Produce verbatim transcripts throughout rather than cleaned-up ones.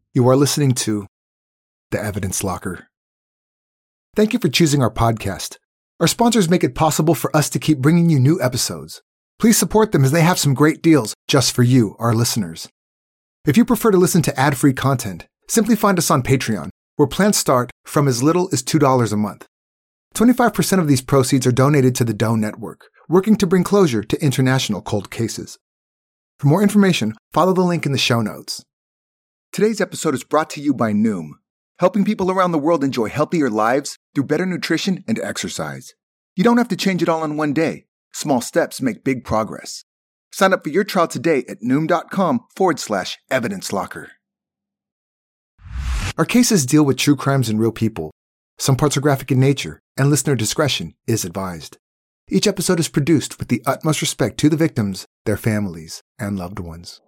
You are listening to The Evidence Locker. Thank you for choosing our podcast. Our sponsors make it possible for us to keep bringing you new episodes. Please support them as they have some great deals just for you, our listeners. If you prefer to listen to ad-free content, simply find us on Patreon, where plans start from as little as two dollars a month. twenty-five percent of these proceeds are donated to the Doe Network, working to bring closure to international cold cases. For more information, follow the link in the show notes. Today's episode is brought to you by Noom, helping people around the world enjoy healthier lives through better nutrition and exercise. You don't have to change it all in one day. Small steps make big progress. Sign up for your trial today at noom.com forward slash evidence locker. Our cases deal with true crimes and real people. Some parts are graphic in nature, and listener discretion is advised. Each episode is produced with the utmost respect to the victims, their families, and loved ones.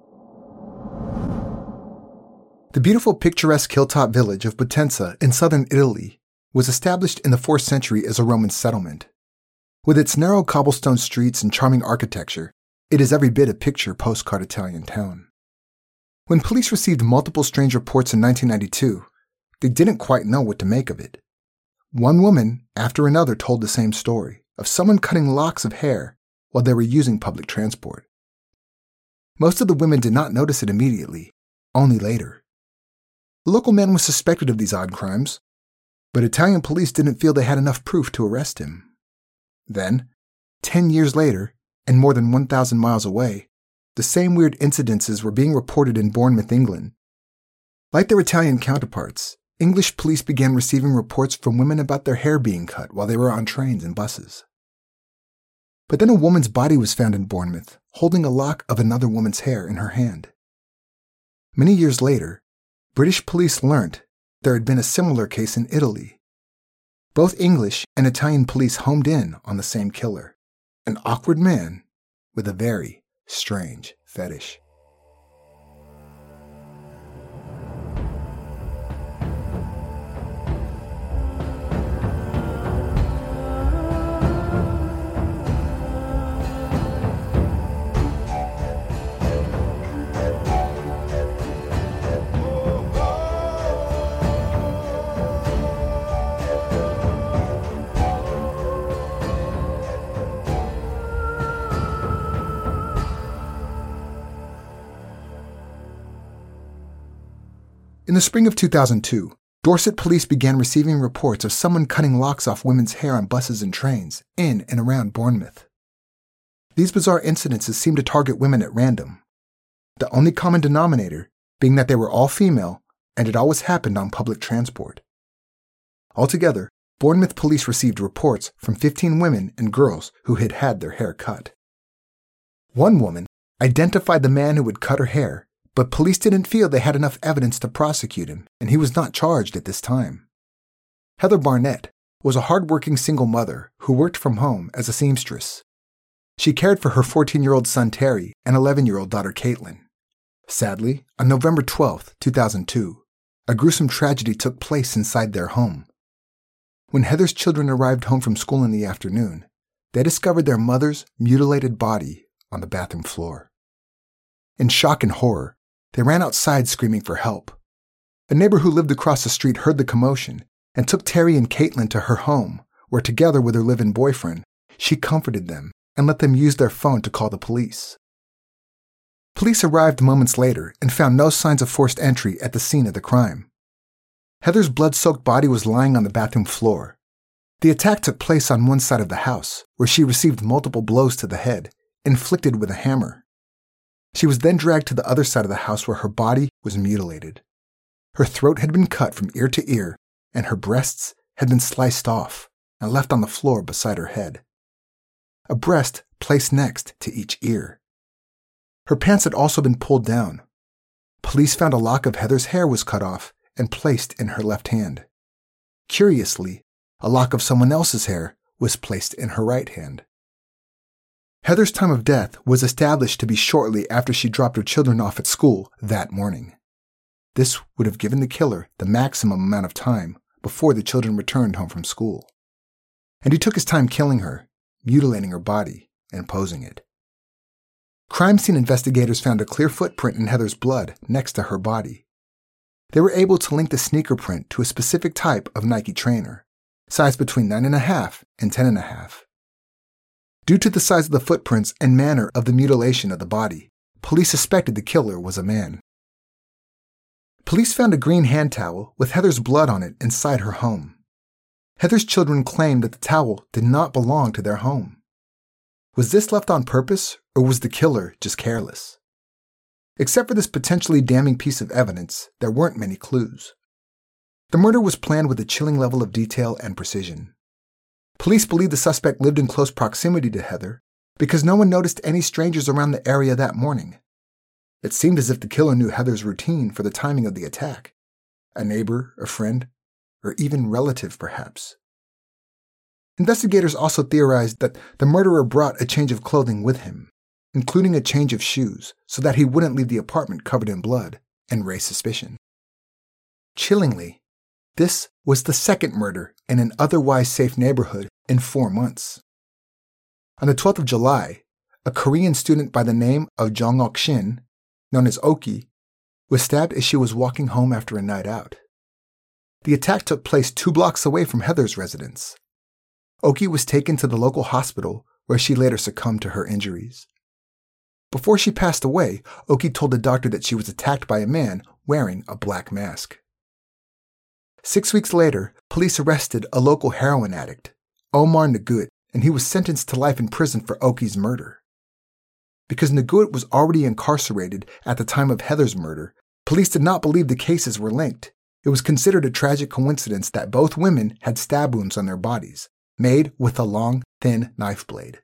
The beautiful picturesque hilltop village of Potenza in southern Italy was established in the fourth century as a Roman settlement. With its narrow cobblestone streets and charming architecture, it is every bit a picture postcard Italian town. When police received multiple strange reports in nineteen ninety-two, they didn't quite know what to make of it. One woman after another told the same story of someone cutting locks of hair while they were using public transport. Most of the women did not notice it immediately, only later. The local man was suspected of these odd crimes, but Italian police didn't feel they had enough proof to arrest him. Then, ten years later, and more than one thousand miles away, the same weird incidences were being reported in Bournemouth, England. Like their Italian counterparts, English police began receiving reports from women about their hair being cut while they were on trains and buses. But then a woman's body was found in Bournemouth, holding a lock of another woman's hair in her hand. Many years later, British police learnt there had been a similar case in Italy. Both English and Italian police homed in on the same killer, an awkward man with a very strange fetish. In the spring of two thousand two, Dorset police began receiving reports of someone cutting locks off women's hair on buses and trains in and around Bournemouth. These bizarre incidences seemed to target women at random, the only common denominator being that they were all female and it always happened on public transport. Altogether, Bournemouth police received reports from fifteen women and girls who had had their hair cut. One woman identified the man who had cut her hair, but police didn't feel they had enough evidence to prosecute him, and he was not charged at this time. Heather Barnett was a hard-working single mother who worked from home as a seamstress. She cared for her fourteen-year-old son Terry and eleven-year-old daughter Caitlin. Sadly, on November twelfth, two thousand two, a gruesome tragedy took place inside their home. When Heather's children arrived home from school in the afternoon, they discovered their mother's mutilated body on the bathroom floor. In shock and horror, they ran outside screaming for help. A neighbor who lived across the street heard the commotion and took Terry and Caitlin to her home, where together with her live-in boyfriend, she comforted them and let them use their phone to call the police. Police arrived moments later and found no signs of forced entry at the scene of the crime. Heather's blood-soaked body was lying on the bathroom floor. The attack took place on one side of the house, where she received multiple blows to the head, inflicted with a hammer. She was then dragged to the other side of the house where her body was mutilated. Her throat had been cut from ear to ear, and her breasts had been sliced off and left on the floor beside her head. A breast placed next to each ear. Her pants had also been pulled down. Police found a lock of Heather's hair was cut off and placed in her left hand. Curiously, a lock of someone else's hair was placed in her right hand. Heather's time of death was established to be shortly after she dropped her children off at school that morning. This would have given the killer the maximum amount of time before the children returned home from school. And he took his time killing her, mutilating her body, and posing it. Crime scene investigators found a clear footprint in Heather's blood next to her body. they were able to link the sneaker print to a specific type of Nike trainer, sized between nine point five and ten point five. Due to the size of the footprints and manner of the mutilation of the body, police suspected the killer was a man. Police found a green hand towel with Heather's blood on it inside her home. Heather's children claimed that the towel did not belong to their home. Was this left on purpose, or was the killer just careless? Except for this potentially damning piece of evidence, there weren't many clues. The murder was planned with a chilling level of detail and precision. Police believe the suspect lived in close proximity to Heather because no one noticed any strangers around the area that morning. It seemed as if the killer knew Heather's routine for the timing of the attack. A neighbor, a friend, or even relative, perhaps. Investigators also theorized that the murderer brought a change of clothing with him, including a change of shoes, so that he wouldn't leave the apartment covered in blood and raise suspicion. Chillingly, this was the second murder in an otherwise safe neighborhood in four months. On the twelfth of July, a Korean student by the name of Jong-ok Shin, known as Oki, was stabbed as she was walking home after a night out. The attack took place two blocks away from Heather's residence. Oki was taken to the local hospital where she later succumbed to her injuries. Before she passed away, Oki told the doctor that she was attacked by a man wearing a black mask. Six weeks later, police arrested a local heroin addict, Omar Nagut, and he was sentenced to life in prison for Oki's murder. Because Nagut was already incarcerated at the time of Heather's murder, police did not believe the cases were linked. It was considered a tragic coincidence that both women had stab wounds on their bodies, made with a long, thin knife blade.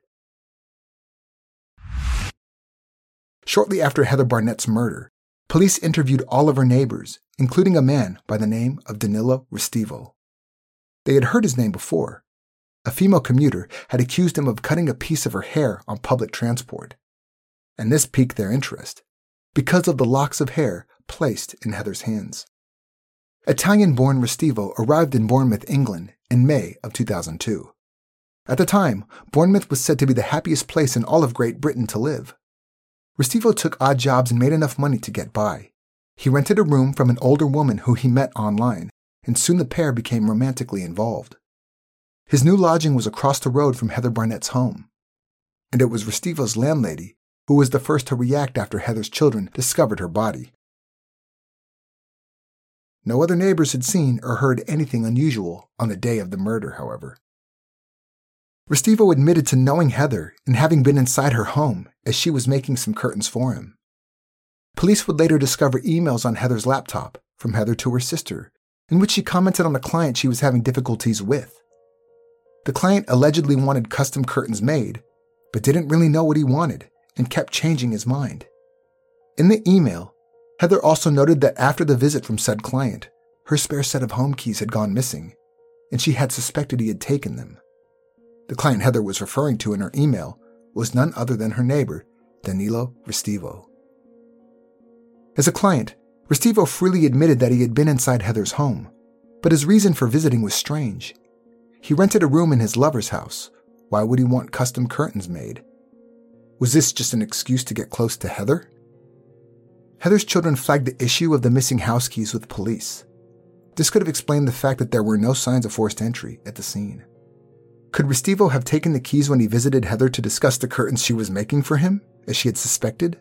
Shortly after Heather Barnett's murder, police interviewed all of her neighbors, including a man by the name of Danilo Restivo. They had heard his name before. A female commuter had accused him of cutting a piece of her hair on public transport. And this piqued their interest, because of the locks of hair placed in Heather's hands. Italian-born Restivo arrived in Bournemouth, England, in May of two thousand two. At the time, Bournemouth was said to be the happiest place in all of Great Britain to live. Restivo took odd jobs and made enough money to get by. He rented a room from an older woman who he met online, and soon the pair became romantically involved. His new lodging was across the road from Heather Barnett's home, and it was Restivo's landlady who was the first to react after Heather's children discovered her body. No other neighbors had seen or heard anything unusual on the day of the murder, however. Restivo admitted to knowing Heather and having been inside her home as she was making some curtains for him. Police would later discover emails on Heather's laptop from Heather to her sister, in which she commented on a client she was having difficulties with. The client allegedly wanted custom curtains made, but didn't really know what he wanted and kept changing his mind. In the email, Heather also noted that after the visit from said client, her spare set of home keys had gone missing, and she had suspected he had taken them. The client Heather was referring to in her email was none other than her neighbor, Danilo Restivo. As a client, Restivo freely admitted that he had been inside Heather's home, but his reason for visiting was strange. He rented a room in his lover's house. Why would he want custom curtains made? Was this just an excuse to get close to Heather? Heather's children flagged the issue of the missing house keys with police. This could have explained the fact that there were no signs of forced entry at the scene. Could Restivo have taken the keys when he visited Heather to discuss the curtains she was making for him, as she had suspected?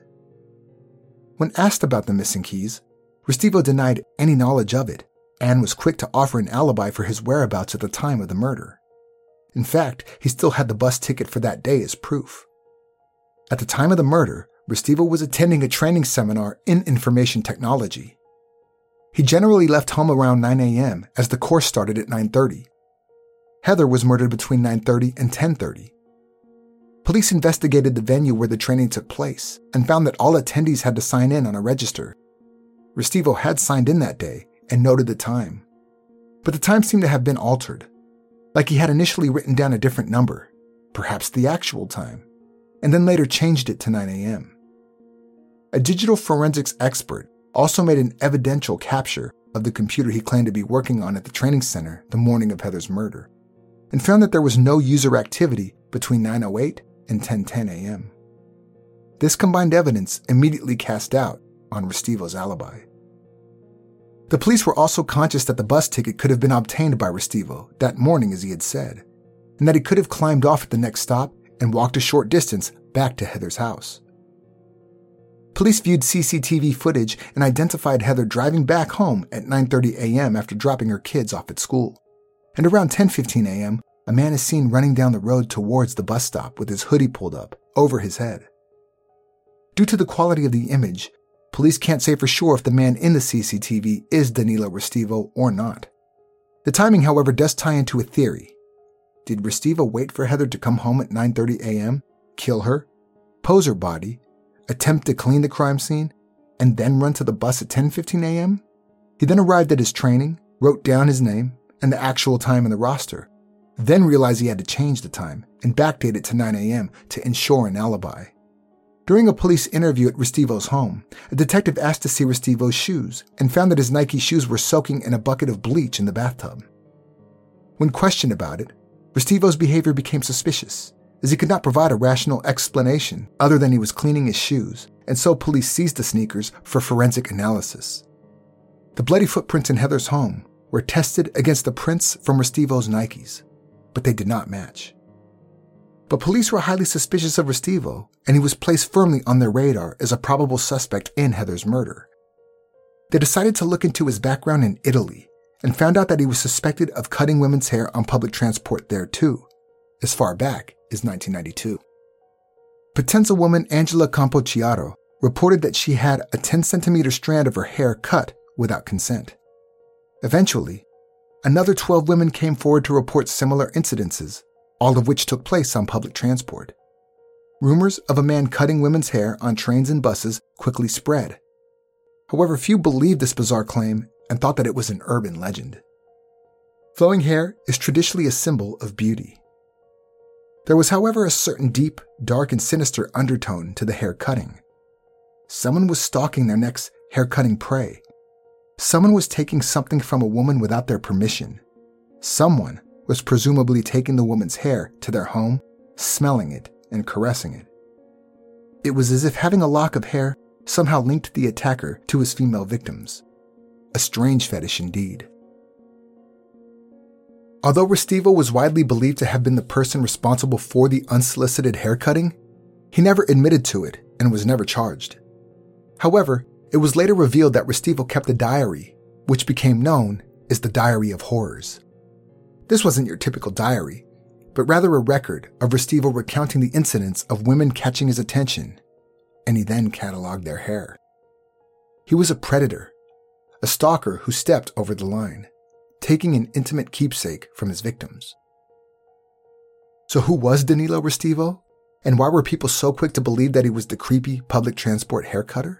When asked about the missing keys, Restivo denied any knowledge of it and was quick to offer an alibi for his whereabouts at the time of the murder. In fact, he still had the bus ticket for that day as proof. At the time of the murder, Restivo was attending a training seminar in information technology. He generally left home around nine a.m. as the course started at nine thirty. Heather was murdered between nine thirty and ten thirty. Police investigated the venue where the training took place and found that all attendees had to sign in on a register. Restivo had signed in that day and noted the time. But the time seemed to have been altered, like he had initially written down a different number, perhaps the actual time, and then later changed it to nine a.m. A digital forensics expert also made an evidential capture of the computer he claimed to be working on at the training center the morning of Heather's murder, and found that there was no user activity between nine oh eight and ten ten a.m. This combined evidence immediately cast doubt on Restivo's alibi. The police were also conscious that the bus ticket could have been obtained by Restivo that morning as he had said, and that he could have climbed off at the next stop and walked a short distance back to Heather's house. Police viewed C C T V footage and identified Heather driving back home at nine thirty a.m. after dropping her kids off at school. And around ten fifteen a.m., a man is seen running down the road towards the bus stop with his hoodie pulled up over his head. Due to the quality of the image, police can't say for sure if the man in the C C T V is Danilo Restivo or not. The timing, however, does tie into a theory. Did Restivo wait for Heather to come home at nine thirty a.m., kill her, pose her body, attempt to clean the crime scene, and then run to the bus at ten fifteen a.m.? He then arrived at his training, wrote down his name and the actual time in the roster, then realized he had to change the time and backdate it to nine a.m. to ensure an alibi. During a police interview at Restivo's home, a detective asked to see Restivo's shoes and found that his Nike shoes were soaking in a bucket of bleach in the bathtub. When questioned about it, Restivo's behavior became suspicious, as he could not provide a rational explanation other than he was cleaning his shoes, and so police seized the sneakers for forensic analysis. The bloody footprints in Heather's home were tested against the prints from Restivo's Nikes, but they did not match. But police were highly suspicious of Restivo, and he was placed firmly on their radar as a probable suspect in Heather's murder. They decided to look into his background in Italy and found out that he was suspected of cutting women's hair on public transport there too, as far back as nineteen ninety-two. Potenza woman Angela Campochiaro reported that she had a ten centimeter strand of her hair cut without consent. Eventually, another twelve women came forward to report similar incidences, all of which took place on public transport. Rumors of a man cutting women's hair on trains and buses quickly spread. However, few believed this bizarre claim and thought that it was an urban legend. Flowing hair is traditionally a symbol of beauty. There was, however, a certain deep, dark, and sinister undertone to the hair cutting. Someone was stalking their next hair-cutting prey. Someone was taking something from a woman without their permission. Someone was presumably taking the woman's hair to their home, smelling it, and caressing it. It was as if having a lock of hair somehow linked the attacker to his female victims. A strange fetish indeed. Although Restivo was widely believed to have been the person responsible for the unsolicited haircutting, he never admitted to it and was never charged. However, it was later revealed that Restivo kept a diary, which became known as the Diary of Horrors. This wasn't your typical diary, but rather a record of Restivo recounting the incidents of women catching his attention, and he then cataloged their hair. He was a predator, a stalker who stepped over the line, taking an intimate keepsake from his victims. So who was Danilo Restivo, and why were people so quick to believe that he was the creepy public transport haircutter?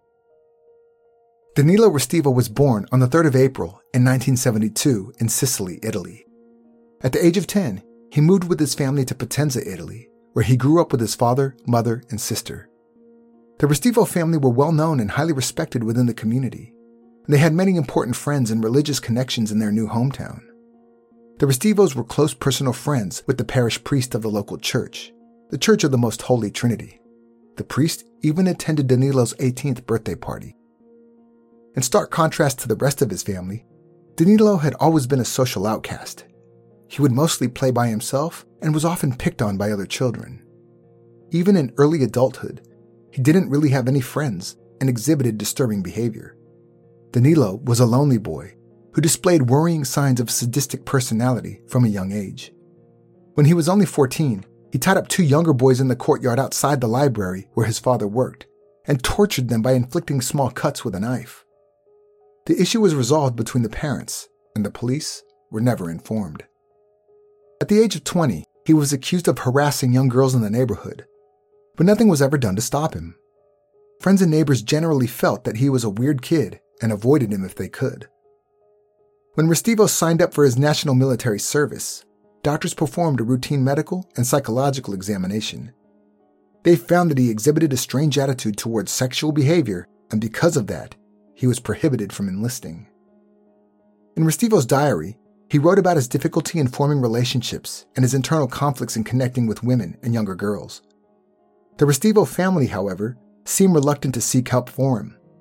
Danilo Restivo was born on the third of April in nineteen seventy-two in Sicily, Italy. At the age of ten, he moved with his family to Potenza, Italy, where he grew up with his father, mother, and sister. The Restivo family were well known and highly respected within the community. They had many important friends and religious connections in their new hometown. The Restivos were close personal friends with the parish priest of the local church, the Church of the Most Holy Trinity. The priest even attended Danilo's eighteenth birthday party. In stark contrast to the rest of his family, Danilo had always been a social outcast. He would mostly play by himself and was often picked on by other children. Even in early adulthood, he didn't really have any friends and exhibited disturbing behavior. Danilo was a lonely boy who displayed worrying signs of sadistic personality from a young age. When he was only fourteen, he tied up two younger boys in the courtyard outside the library where his father worked and tortured them by inflicting small cuts with a knife. The issue was resolved between the parents, and the police were never informed. At the age of twenty, he was accused of harassing young girls in the neighborhood, but nothing was ever done to stop him. Friends and neighbors generally felt that he was a weird kid and avoided him if they could. When Restivo signed up for his national military service, doctors performed a routine medical and psychological examination. They found that he exhibited a strange attitude towards sexual behavior, and because of that, he was prohibited from enlisting. In Restivo's diary, he wrote about his difficulty in forming relationships and his internal conflicts in connecting with women and younger girls. The Restivo family, however, seemed reluctant to seek help for him.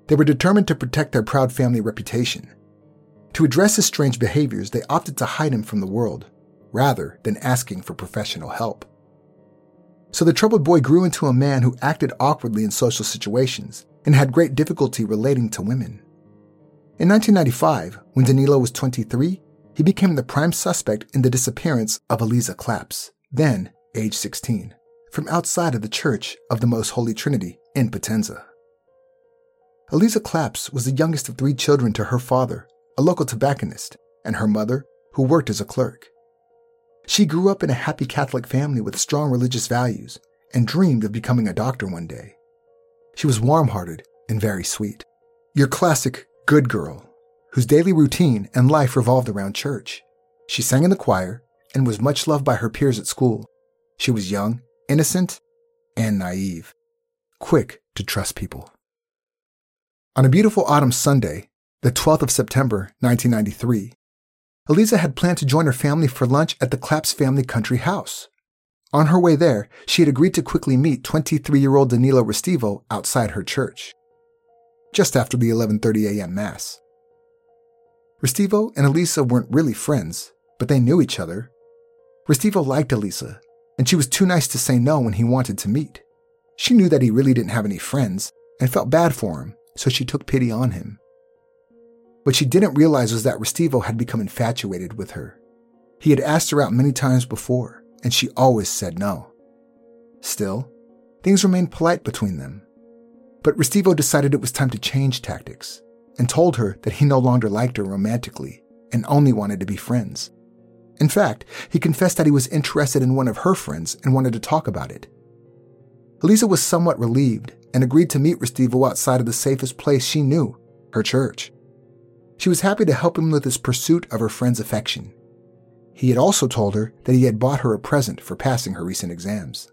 They were determined to protect their proud family reputation. To address his strange behaviors, they opted to hide him from the world, rather than asking for professional help. So the troubled boy grew into a man who acted awkwardly in social situations and had great difficulty relating to women. In nineteen ninety-five, when Danilo was twenty-three, he became the prime suspect in the disappearance of Eliza Claps, then age sixteen, from outside of the Church of the Most Holy Trinity in Potenza. Eliza Claps was the youngest of three children to her father, a local tobacconist, and her mother, who worked as a clerk. She grew up in a happy Catholic family with strong religious values and dreamed of becoming a doctor one day. She was warm-hearted and very sweet. Your classic good girl, whose daily routine and life revolved around church. She sang in the choir and was much loved by her peers at school. She was young, innocent, and naive, quick to trust people. On a beautiful autumn Sunday, the twelfth of September, nineteen ninety-three, Eliza had planned to join her family for lunch at the Claps family country house. On her way there, she had agreed to quickly meet twenty-three-year-old Danilo Restivo outside her church, just after the eleven thirty a.m. Mass. Restivo and Eliza weren't really friends, but they knew each other. Restivo liked Eliza, and she was too nice to say no when he wanted to meet. She knew that he really didn't have any friends and felt bad for him, so she took pity on him. What she didn't realize was that Restivo had become infatuated with her. He had asked her out many times before, and she always said no. Still, things remained polite between them. But Restivo decided it was time to change tactics and told her that he no longer liked her romantically and only wanted to be friends. In fact, he confessed that he was interested in one of her friends and wanted to talk about it. Eliza was somewhat relieved and agreed to meet Restivo outside of the safest place she knew, her church. She was happy to help him with his pursuit of her friend's affection. He had also told her that he had bought her a present for passing her recent exams.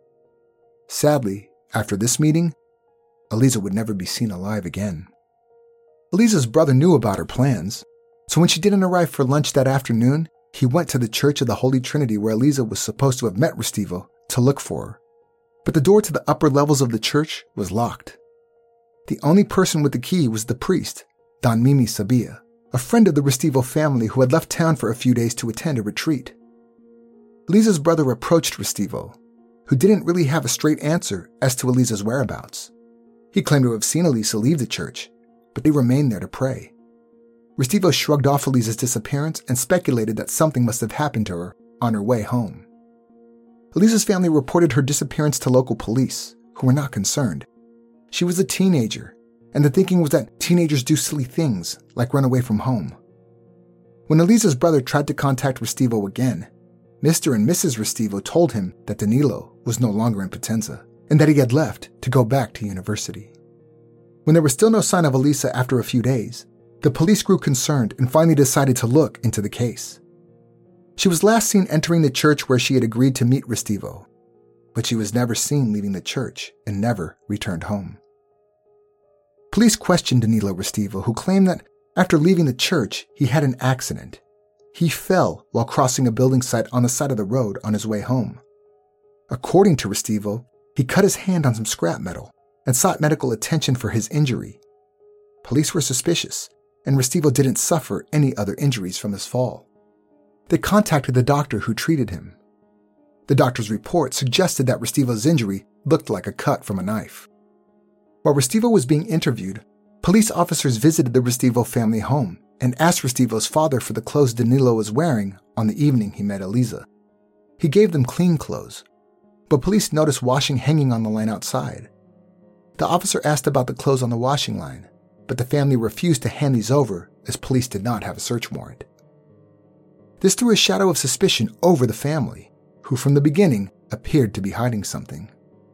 Sadly, after this meeting, Eliza would never be seen alive again. Eliza's brother knew about her plans, so when she didn't arrive for lunch that afternoon, he went to the Church of the Holy Trinity where Eliza was supposed to have met Restivo to look for her. But the door to the upper levels of the church was locked. The only person with the key was the priest, Don Mimi Sabia, a friend of the Restivo family who had left town for a few days to attend a retreat. Eliza's brother approached Restivo, who didn't really have a straight answer as to Eliza's whereabouts. He claimed to have seen Eliza leave the church, but they remained there to pray. Restivo shrugged off Eliza's disappearance and speculated that something must have happened to her on her way home. Eliza's family reported her disappearance to local police, who were not concerned. She was a teenager, and the thinking was that teenagers do silly things, like run away from home. When Eliza's brother tried to contact Restivo again, Mister and Missus Restivo told him that Danilo was no longer in Potenza, and that he had left to go back to university. When there was still no sign of Eliza after a few days, the police grew concerned and finally decided to look into the case. She was last seen entering the church where she had agreed to meet Restivo, but she was never seen leaving the church and never returned home. Police questioned Danilo Restivo, who claimed that after leaving the church, he had an accident. He fell while crossing a building site on the side of the road on his way home. According to Restivo, he cut his hand on some scrap metal and sought medical attention for his injury. Police were suspicious, and Restivo didn't suffer any other injuries from his fall. They contacted the doctor who treated him. The doctor's report suggested that Restivo's injury looked like a cut from a knife. While Restivo was being interviewed, police officers visited the Restivo family home and asked Restivo's father for the clothes Danilo was wearing on the evening he met Eliza. He gave them clean clothes, but police noticed washing hanging on the line outside. The officer asked about the clothes on the washing line, but the family refused to hand these over as police did not have a search warrant. This threw a shadow of suspicion over the family, who from the beginning appeared to be hiding something.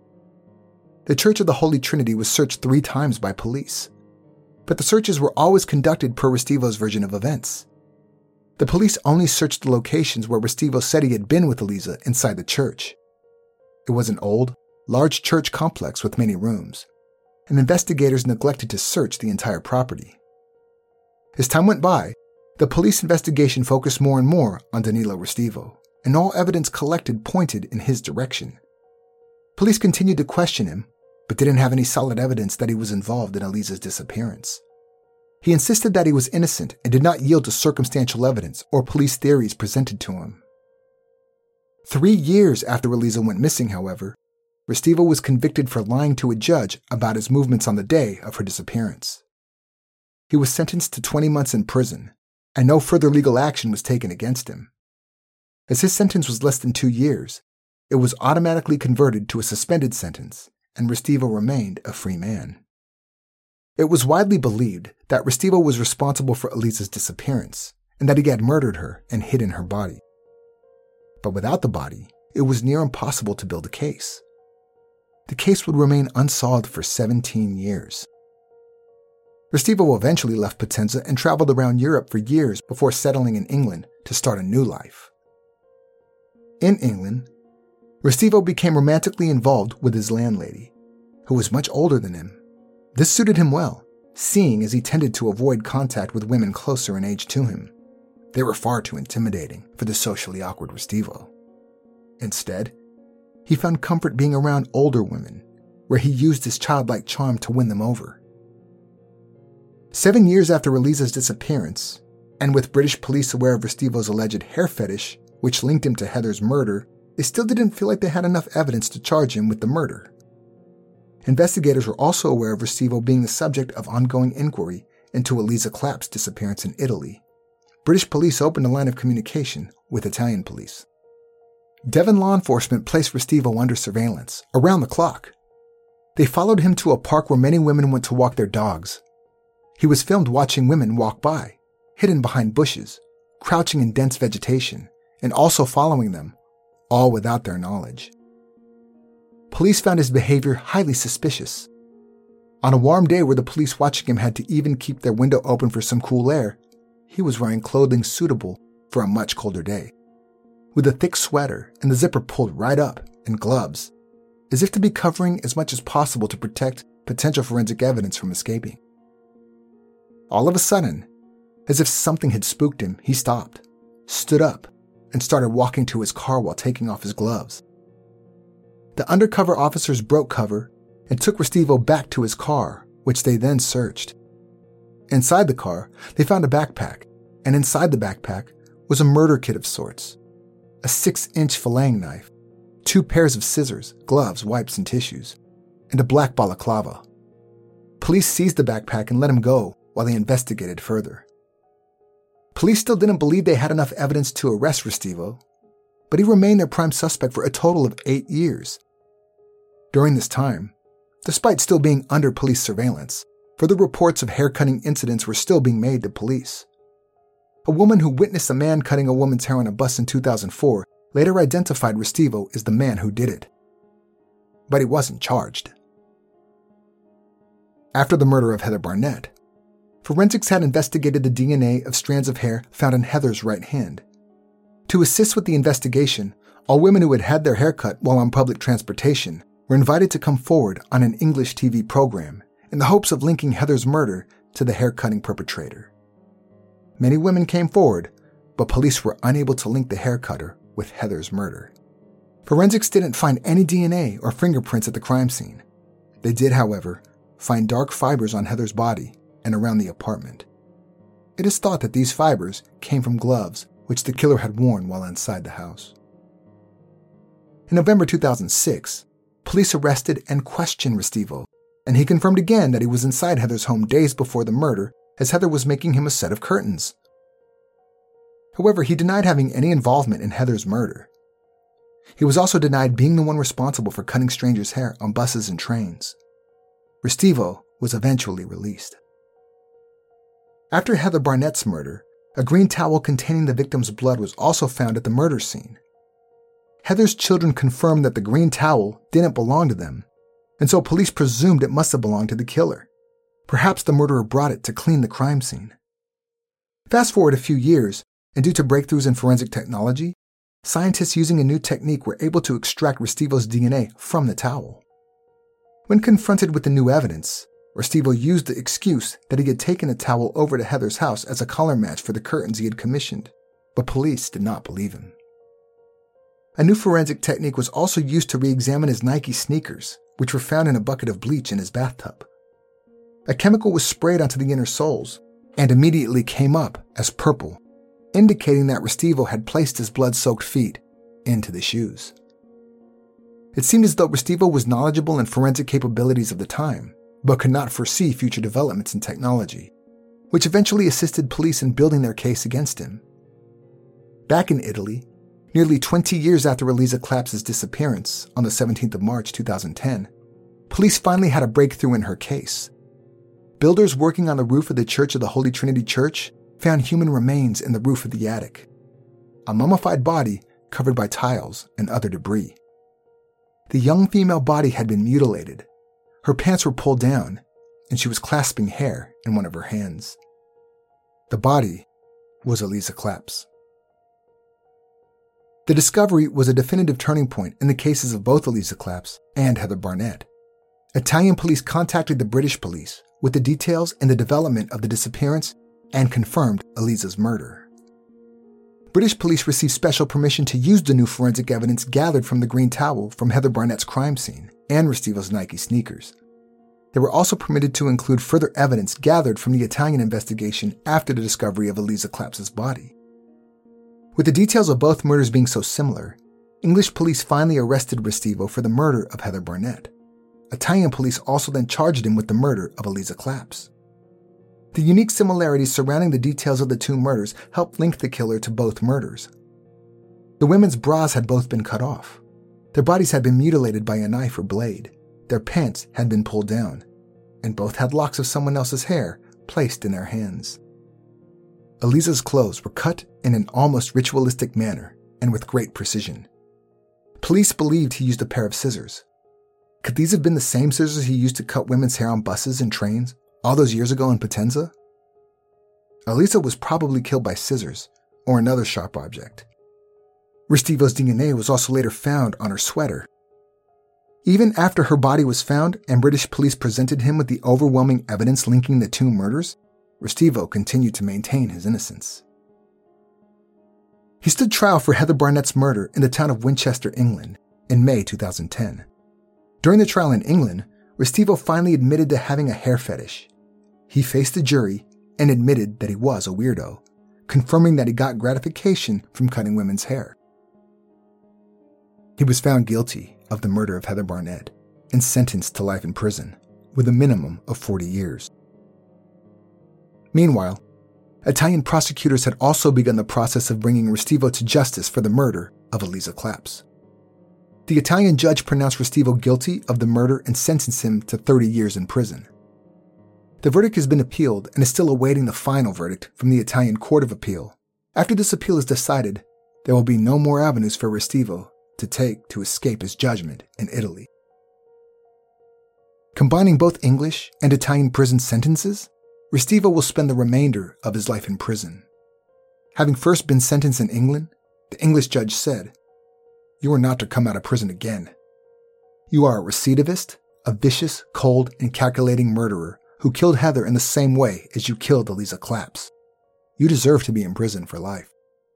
The Church of the Holy Trinity was searched three times by police, but the searches were always conducted per Restivo's version of events. The police only searched the locations where Restivo said he had been with Eliza inside the church. It was an old, large church complex with many rooms, and investigators neglected to search the entire property. As time went by, the police investigation focused more and more on Danilo Restivo, and all evidence collected pointed in his direction. Police continued to question him, but didn't have any solid evidence that he was involved in Eliza's disappearance. He insisted that he was innocent and did not yield to circumstantial evidence or police theories presented to him. Three years after Eliza went missing, however, Restivo was convicted for lying to a judge about his movements on the day of her disappearance. He was sentenced to twenty months in prison, and no further legal action was taken against him. As his sentence was less than two years, it was automatically converted to a suspended sentence, and Restivo remained a free man. It was widely believed that Restivo was responsible for Eliza's disappearance, and that he had murdered her and hidden her body. But without the body, it was near impossible to build a case. The case would remain unsolved for seventeen years. Restivo eventually left Potenza and traveled around Europe for years before settling in England to start a new life. In England, Restivo became romantically involved with his landlady, who was much older than him. This suited him well, seeing as he tended to avoid contact with women closer in age to him. They were far too intimidating for the socially awkward Restivo. Instead, he found comfort being around older women, where he used his childlike charm to win them over. Seven years after Eliza's disappearance, and with British police aware of Restivo's alleged hair fetish, which linked him to Heather's murder, they still didn't feel like they had enough evidence to charge him with the murder. Investigators were also aware of Restivo being the subject of ongoing inquiry into Eliza Clapp's disappearance in Italy. British police opened a line of communication with Italian police. Devon law enforcement placed Restivo under surveillance, around the clock. They followed him to a park where many women went to walk their dogs. He was filmed watching women walk by, hidden behind bushes, crouching in dense vegetation, and also following them, all without their knowledge. Police found his behavior highly suspicious. On a warm day where the police watching him had to even keep their window open for some cool air, he was wearing clothing suitable for a much colder day, with a thick sweater and the zipper pulled right up and gloves, as if to be covering as much as possible to protect potential forensic evidence from escaping. All of a sudden, as if something had spooked him, he stopped, stood up, and started walking to his car while taking off his gloves. The undercover officers broke cover and took Restivo back to his car, which they then searched. Inside the car, they found a backpack, and inside the backpack was a murder kit of sorts, a six-inch filleting knife, two pairs of scissors, gloves, wipes, and tissues, and a black balaclava. Police seized the backpack and let him go while they investigated further. Police still didn't believe they had enough evidence to arrest Restivo, but he remained their prime suspect for a total of eight years. During this time, despite still being under police surveillance, further reports of hair-cutting incidents were still being made to police. A woman who witnessed a man cutting a woman's hair on a bus in two thousand four later identified Restivo as the man who did it. But he wasn't charged. After the murder of Heather Barnett, forensics had investigated the D N A of strands of hair found in Heather's right hand. To assist with the investigation, all women who had had their hair cut while on public transportation were invited to come forward on an English T V program in the hopes of linking Heather's murder to the hair-cutting perpetrator. Many women came forward, but police were unable to link the hair cutter with Heather's murder. Forensics didn't find any D N A or fingerprints at the crime scene. They did, however, find dark fibers on Heather's body and around the apartment. It is thought that these fibers came from gloves which the killer had worn while inside the house. In November two thousand six, police arrested and questioned Restivo, and he confirmed again that he was inside Heather's home days before the murder as Heather was making him a set of curtains. However, he denied having any involvement in Heather's murder. He was also denied being the one responsible for cutting strangers' hair on buses and trains. Restivo was eventually released. After Heather Barnett's murder, a green towel containing the victim's blood was also found at the murder scene. Heather's children confirmed that the green towel didn't belong to them, and so police presumed it must have belonged to the killer. Perhaps the murderer brought it to clean the crime scene. Fast forward a few years, and due to breakthroughs in forensic technology, scientists using a new technique were able to extract Restivo's D N A from the towel. When confronted with the new evidence, Restivo used the excuse that he had taken a towel over to Heather's house as a color match for the curtains he had commissioned, but police did not believe him. A new forensic technique was also used to re-examine his Nike sneakers, which were found in a bucket of bleach in his bathtub. A chemical was sprayed onto the inner soles and immediately came up as purple, indicating that Restivo had placed his blood-soaked feet into the shoes. It seemed as though Restivo was knowledgeable in forensic capabilities of the time, but could not foresee future developments in technology, which eventually assisted police in building their case against him. Back in Italy, nearly twenty years after Elisa Claps's disappearance on the seventeenth of March two thousand ten, police finally had a breakthrough in her case. Builders working on the roof of the Church of the Holy Trinity Church found human remains in the roof of the attic, a mummified body covered by tiles and other debris. The young female body had been mutilated. Her pants were pulled down, and she was clasping hair in one of her hands. The body was Elisa Claps. The discovery was a definitive turning point in the cases of both Elisa Claps and Heather Barnett. Italian police contacted the British police with the details and the development of the disappearance and confirmed Elisa's murder. British police received special permission to use the new forensic evidence gathered from the green towel from Heather Barnett's crime scene and Restivo's Nike sneakers. They were also permitted to include further evidence gathered from the Italian investigation after the discovery of Elisa Claps's body. With the details of both murders being so similar, English police finally arrested Restivo for the murder of Heather Barnett. Italian police also then charged him with the murder of Elisa Claps. The unique similarities surrounding the details of the two murders helped link the killer to both murders. The women's bras had both been cut off. Their bodies had been mutilated by a knife or blade. Their pants had been pulled down, and both had locks of someone else's hair placed in their hands. Elisa's clothes were cut in an almost ritualistic manner and with great precision. Police believed he used a pair of scissors. Could these have been the same scissors he used to cut women's hair on buses and trains all those years ago in Potenza? Elisa was probably killed by scissors or another sharp object. Restivo's D N A was also later found on her sweater. Even after her body was found and British police presented him with the overwhelming evidence linking the two murders, Restivo continued to maintain his innocence. He stood trial for Heather Barnett's murder in the town of Winchester, England, in May two thousand ten. During the trial in England, Restivo finally admitted to having a hair fetish. He faced the jury and admitted that he was a weirdo, confirming that he got gratification from cutting women's hair. He was found guilty of the murder of Heather Barnett and sentenced to life in prison, with a minimum of forty years. Meanwhile, Italian prosecutors had also begun the process of bringing Restivo to justice for the murder of Elisa Claps. The Italian judge pronounced Restivo guilty of the murder and sentenced him to thirty years in prison. The verdict has been appealed and is still awaiting the final verdict from the Italian Court of Appeal. After this appeal is decided, there will be no more avenues for Restivo to take to escape his judgment in Italy. Combining both English and Italian prison sentences, Restivo will spend the remainder of his life in prison. Having first been sentenced in England, the English judge said, "You are not to come out of prison again. You are a recidivist, a vicious, cold, and calculating murderer who killed Heather in the same way as you killed Elisa Claps. You deserve to be in prison for life."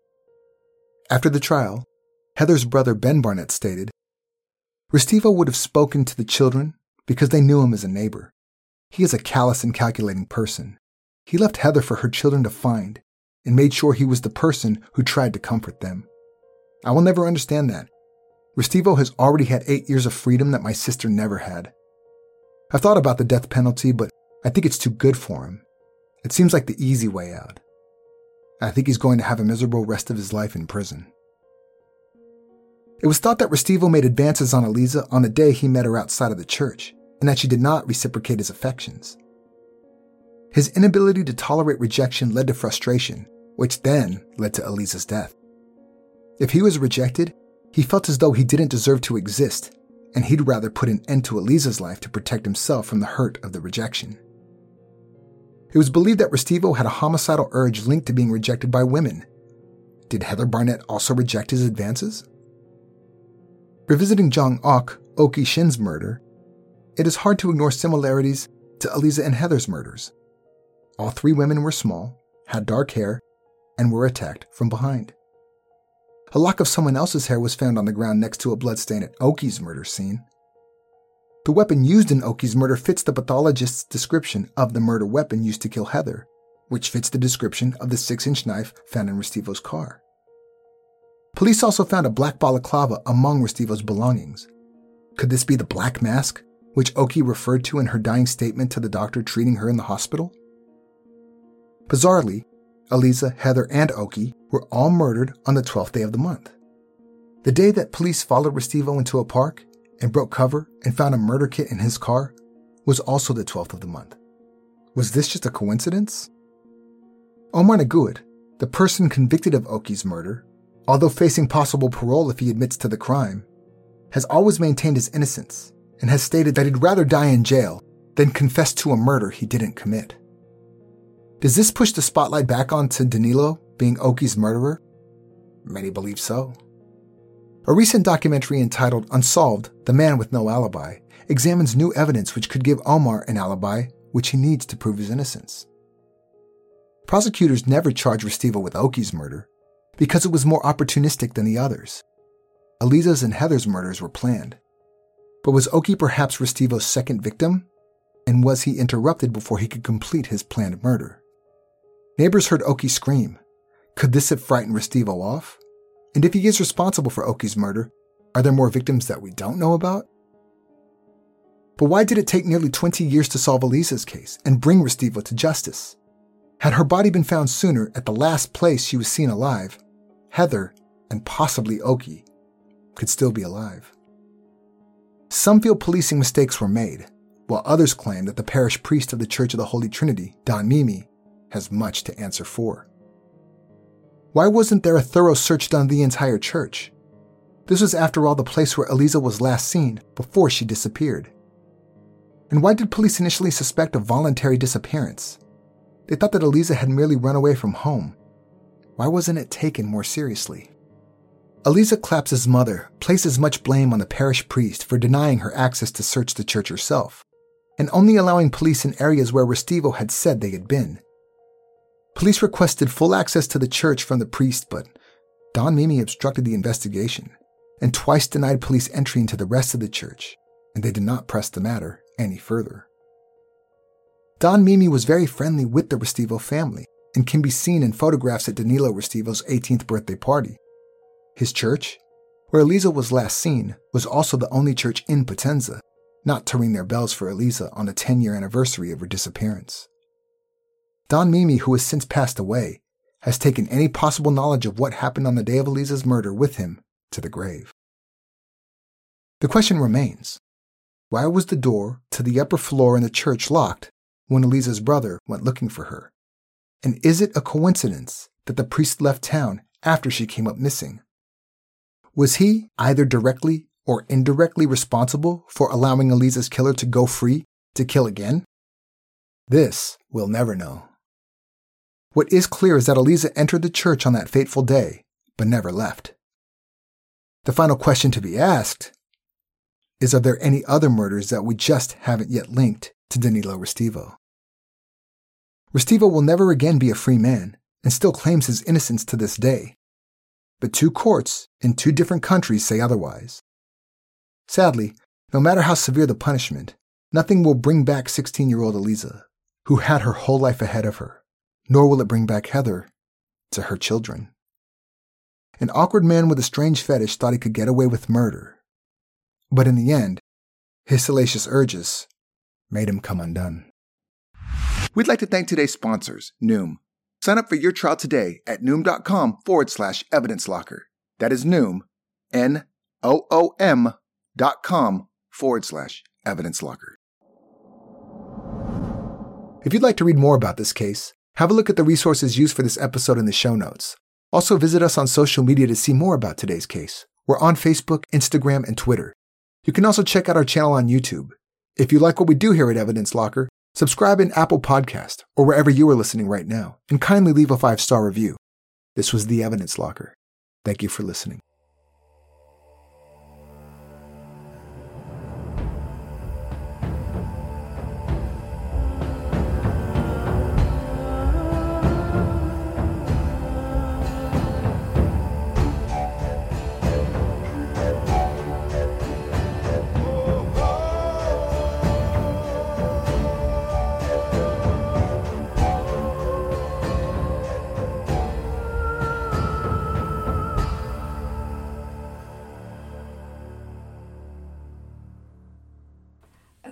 After the trial, Heather's brother Ben Barnett stated, "Restivo would have spoken to the children because they knew him as a neighbor. He is a callous and calculating person. He left Heather for her children to find and made sure he was the person who tried to comfort them. I will never understand that. Restivo has already had eight years of freedom that my sister never had. I've thought about the death penalty, but I think it's too good for him. It seems like the easy way out. I think he's going to have a miserable rest of his life in prison." It was thought that Restivo made advances on Elisa on the day he met her outside of the church, and that she did not reciprocate his affections. His inability to tolerate rejection led to frustration, which then led to Elisa's death. If he was rejected, he felt as though he didn't deserve to exist, and he'd rather put an end to Elisa's life to protect himself from the hurt of the rejection. It was believed that Restivo had a homicidal urge linked to being rejected by women. Did Heather Barnett also reject his advances? Revisiting Jong Ok, Oki Shin's murder, it is hard to ignore similarities to Elisa and Heather's murders. All three women were small, had dark hair, and were attacked from behind. a lock of someone else's hair was found on the ground next to a bloodstain at Oki's murder scene. The weapon used in Oki's murder fits the pathologist's description of the murder weapon used to kill Heather, which fits the description of the six-inch knife found in Restivo's car. Police also found a black balaclava among Restivo's belongings. Could this be the black mask, which Oki referred to in her dying statement to the doctor treating her in the hospital? Bizarrely, Eliza, Heather, and Oki were all murdered on the twelfth day of the month. The day that police followed Restivo into a park and broke cover and found a murder kit in his car was also the twelfth of the month. Was this just a coincidence? Omar Naguid, the person convicted of Oki's murder, although facing possible parole if he admits to the crime, has always maintained his innocence and has stated that he'd rather die in jail than confess to a murder he didn't commit. Does this push the spotlight back onto Danilo being Oki's murderer? Many believe so. A recent documentary entitled Unsolved, The Man with No Alibi examines new evidence which could give Omar an alibi which he needs to prove his innocence. Prosecutors never charged Restivo with Oki's murder because it was more opportunistic than the others. Eliza's and Heather's murders were planned. But was Oki perhaps Restivo's second victim? And was he interrupted before he could complete his planned murder? Neighbors heard Oki scream. Could this have frightened Restivo off? And if he is responsible for Oki's murder, are there more victims that we don't know about? But why did it take nearly twenty years to solve Eliza's case and bring Restivo to justice? Had her body been found sooner at the last place she was seen alive, Heather, and possibly Oki, could still be alive. Some feel policing mistakes were made, while others claim that the parish priest of the Church of the Holy Trinity, Don Mimi, has much to answer for. Why wasn't there a thorough search done of the entire church? This was, after all, the place where Eliza was last seen before she disappeared. And why did police initially suspect a voluntary disappearance? They thought that Eliza had merely run away from home. Why wasn't it taken more seriously? Eliza Clapp's mother places much blame on the parish priest for denying her access to search the church herself, and only allowing police in areas where Restivo had said they had been. Police requested full access to the church from the priest, but Don Mimi obstructed the investigation and twice denied police entry into the rest of the church, and they did not press the matter any further. Don Mimi was very friendly with the Restivo family and can be seen in photographs at Danilo Restivo's eighteenth birthday party. His church, where Eliza was last seen, was also the only church in Potenza not to ring their bells for Eliza on the ten-year anniversary of her disappearance. Don Mimi, who has since passed away, has taken any possible knowledge of what happened on the day of Eliza's murder with him to the grave. The question remains, why was the door to the upper floor in the church locked when Eliza's brother went looking for her? And is it a coincidence that the priest left town after she came up missing? Was he either directly or indirectly responsible for allowing Eliza's killer to go free to kill again? This we'll never know. What is clear is that Eliza entered the church on that fateful day, but never left. The final question to be asked is, are there any other murders that we just haven't yet linked to Danilo Restivo? Restivo will never again be a free man and still claims his innocence to this day. But two courts in two different countries say otherwise. Sadly, no matter how severe the punishment, nothing will bring back sixteen-year-old Eliza, who had her whole life ahead of her, nor will it bring back Heather to her children. An awkward man with a strange fetish thought he could get away with murder. But in the end, his salacious urges made him come undone. We'd like to thank today's sponsors, Noom. Sign up for your trial today at Noom.com forward slash evidence locker. That is Noom, N O O M dot com forward slash evidence locker. If you'd like to read more about this case, have a look at the resources used for this episode in the show notes. Also visit us on social media to see more about today's case. We're on Facebook, Instagram, and Twitter. You can also check out our channel on YouTube. If you like what we do here at Evidence Locker, subscribe in Apple Podcast or wherever you are listening right now, and kindly leave a five-star review. This was the Evidence Locker. Thank you for listening.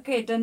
കേറ്റാൻ